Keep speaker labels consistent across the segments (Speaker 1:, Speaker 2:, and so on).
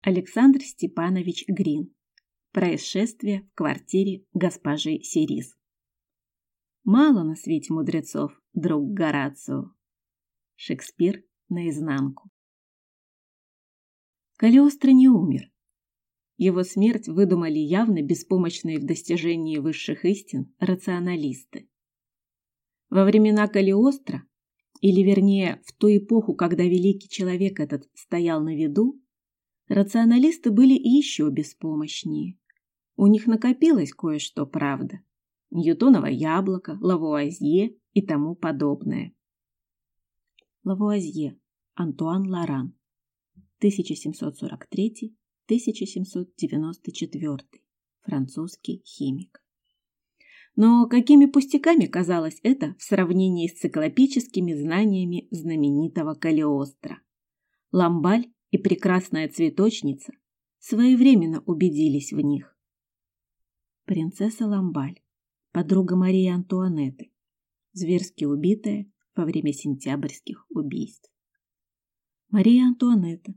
Speaker 1: Александр Степанович Грин. Происшествие в квартире госпожи Сирис. Мало на свете мудрецов, друг Горацио. Шекспир наизнанку. Калиостро не умер. Его смерть выдумали явно беспомощные в достижении высших истин рационалисты. Во времена Калиостро, или вернее в ту эпоху, когда великий человек этот стоял на виду, рационалисты были и еще беспомощнее. У них накопилось кое-что, правда. Ньютоново яблоко, Лавуазье и тому подобное. Лавуазье, Антуан Лоран, 1743-1794, французский химик. Но какими пустяками казалось это в сравнении с циклопическими знаниями знаменитого Калиостро. Ламбаль и прекрасная цветочница своевременно убедились в них. Принцесса Ламбаль, подруга Марии Антуанетты, зверски убитая во время сентябрьских убийств. Мария Антуанетта,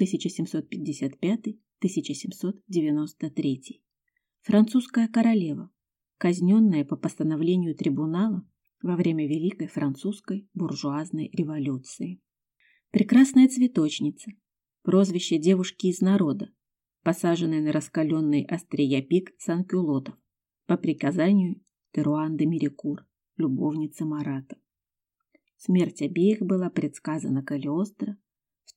Speaker 1: 1755-1793, французская королева, казненная по постановлению трибунала во время Великой французской буржуазной революции. Прекрасная цветочница, прозвище девушки из народа, посаженная на раскаленный острия пик санкюлотов по приказанию Теруан де Мерикур, любовницы Марата. Смерть обеих была предсказана Калиостро в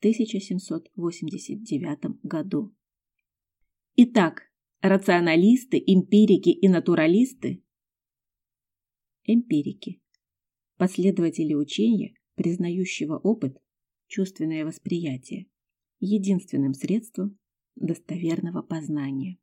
Speaker 1: 1789 году. Итак, рационалисты, эмпирики и натуралисты. Эмпирики – последователи учения, признающего опыт, чувственное восприятие, единственным средством достоверного познания.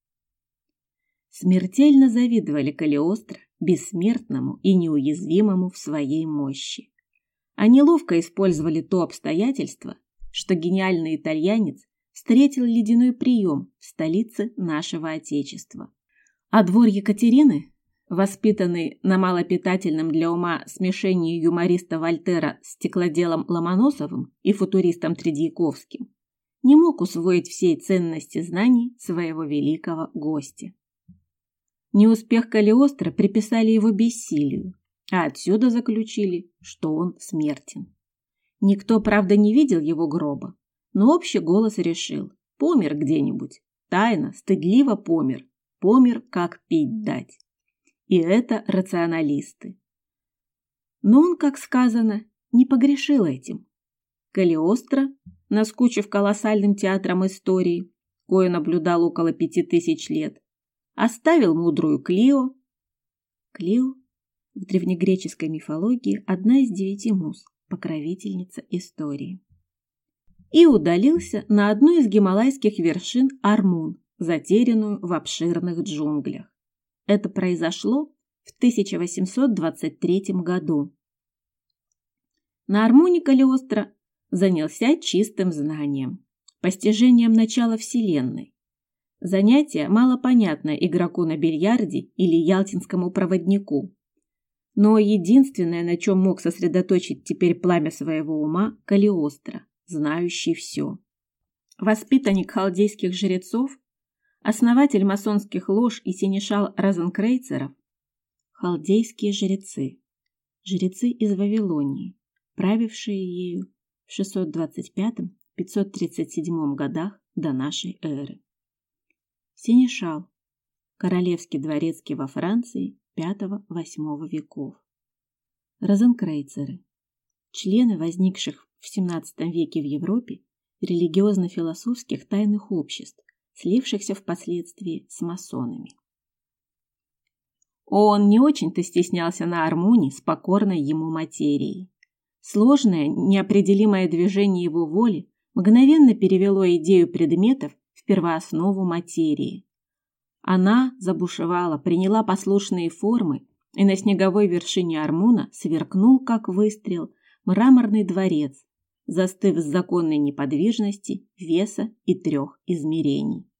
Speaker 1: Смертельно завидовали Калиостро, бессмертному и неуязвимому в своей мощи. Они ловко использовали то обстоятельство, что гениальный итальянец встретил ледяной прием в столице нашего Отечества. А двор Екатерины, воспитанный на малопитательном для ума смешении юмориста Вольтера с стеклоделом Ломоносовым и футуристом Тредьяковским, не мог усвоить всей ценности знаний своего великого гостя. Неуспех Калиостро приписали его бессилию, а отсюда заключили, что он смертен. Никто, правда, не видел его гроба, но общий голос решил: помер где-нибудь, тайно, стыдливо помер, как пить дать. И это рационалисты. Но он, как сказано, не погрешил этим. Калиостро, наскучив колоссальным театром истории, кое наблюдал около 5000 лет, оставил мудрую Клио. Клио в древнегреческой мифологии одна из 9 муз, покровительница истории. И удалился на одну из гималайских вершин Армун, затерянную в обширных джунглях. Это произошло в 1823 году. На Армуне Калиостро занялся чистым знанием, постижением начала Вселенной. Занятие малопонятное игроку на бильярде или ялтинскому проводнику. Но единственное, на чем мог сосредоточить теперь пламя своего ума, Калиостро, знающий все. Воспитанник халдейских жрецов, основатель масонских лож и сенешал розенкрейцеров, халдейские жрецы, жрецы из Вавилонии, правившие ею в 625-537 годах до нашей эры. Сенешал, королевский дворецкий во Франции V-VIII веков. Розенкрейцеры, члены возникших в XVII веке в Европе религиозно-философских тайных обществ, слившихся впоследствии с масонами. Он не очень-то стеснялся на Армуне с покорной ему материей. Сложное, неопределимое движение его воли мгновенно перевело идею предметов в первооснову материи. Она забушевала, приняла послушные формы, и на снеговой вершине Армуна сверкнул, как выстрел, мраморный дворец, застыв с законной неподвижности, веса и 3 измерений.